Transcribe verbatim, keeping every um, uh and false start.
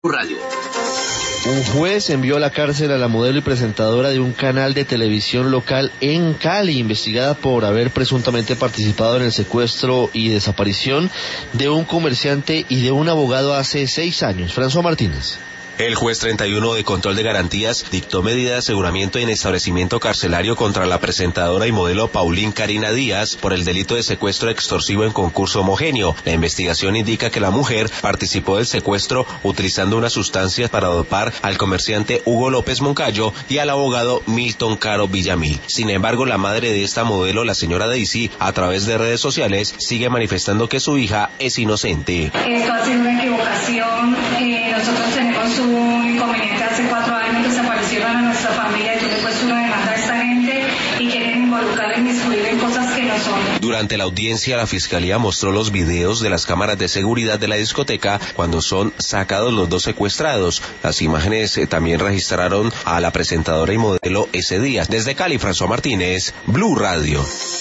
Radio. Un juez envió a la cárcel a la modelo y presentadora de un canal de televisión local en Cali, investigada por haber presuntamente participado en el secuestro y desaparición de un comerciante y de un abogado hace seis años. François Martínez. El juez treinta y uno de Control de Garantías dictó medida de aseguramiento en establecimiento carcelario contra la presentadora y modelo Paulín Karina Díaz por el delito de secuestro extorsivo en concurso homogéneo. La investigación indica que la mujer participó del secuestro utilizando unas sustancias para dopar al comerciante Hugo López Moncayo y al abogado Milton Caro Villamil. Sin embargo, la madre de esta modelo, la señora Daisy, a través de redes sociales, sigue manifestando que su hija es inocente. Esto ha sido una equivocación. Eh, nosotros tenemos un inconveniente hace cuatro años, desaparecieron a nuestra familia. Yo le he puesto una demanda a esta gente y quieren involucrar en inmiscuir en cosas que no son. Durante la audiencia, la fiscalía mostró los videos de las cámaras de seguridad de la discoteca cuando son sacados los dos secuestrados. Las imágenes eh, también registraron a la presentadora y modelo ese día. Desde Cali, François Martínez, Blue Radio.